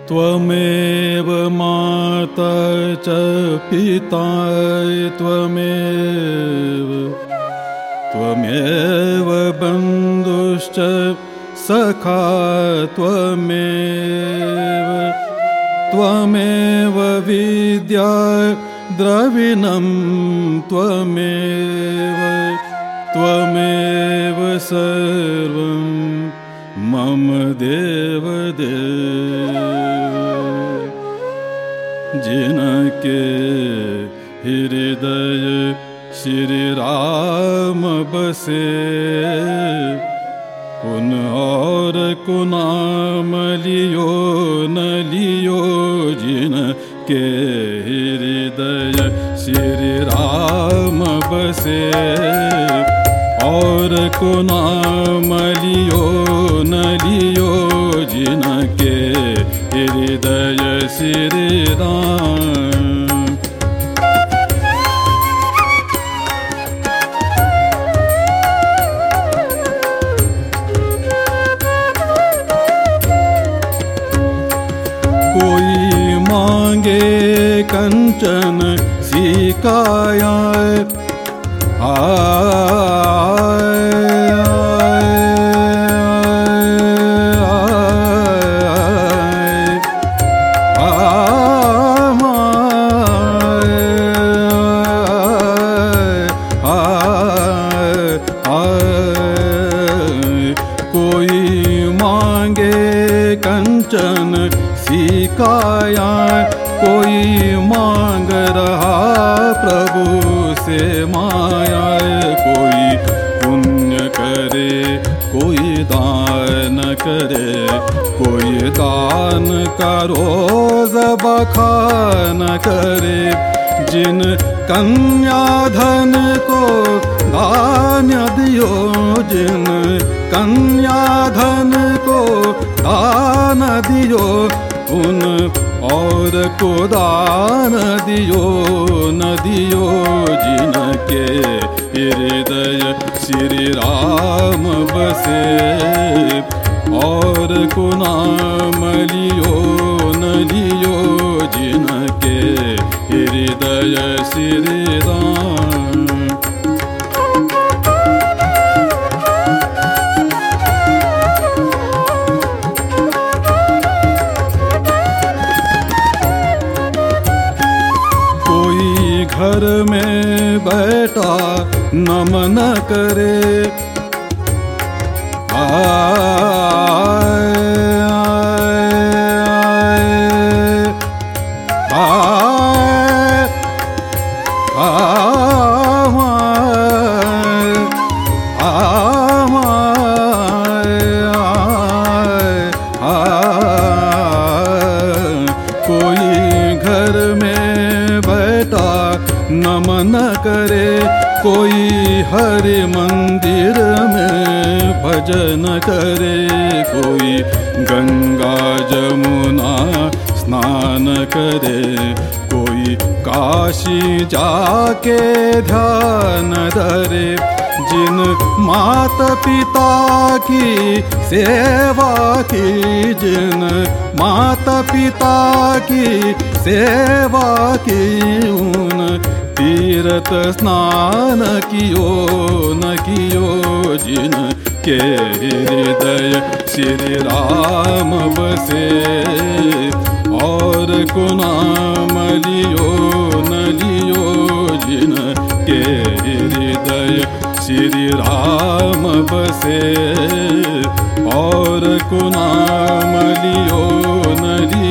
त्वमेव माता च पिता त्वमेव बन्धुश्च सखा त्वमेव विद्या द्रविणं त्वमेव सर्वं मम देवदेव। जिनके हृदय श्री राम बसे उन और को नाम लियो न लियो। जिनके हृदय श्री राम बसे और को नाम लियो न लियो। जिनके हृदय श्री राम। कोई मांगे कंचन सिकाया कोई मांगे कंचन सिकाया। कोई मांग रहा प्रभु से माया। कोई पुण्य करे कोई दान करे। कोई दान का रोज बखान करे। जिन कन्या धन को दान दियो। जिन कन्या धन को दान दियो। उन और को दान दियो न दियो। जिनके हृदय श्री राम बसे और को नाम लियो न लियो। जिनके हृदय श्री राम। घर में बैठा नमन करे। कोई घर में बैठा नमन करे। कोई हरि मंदिर में भजन करे। कोई गंगा जमुना स्नान करे। कोई काशी जाके ध्यान धरे। जिन माता पिता की सेवा की। जिन माता पिता की सेवा की। उन तीर्थ स्नान कियो न कियो। जिनके हृदय श्री राम बसे और को नाम लियो न लियो। जिनके हृदय श्री राम बसे और को नाम लियो न लियो।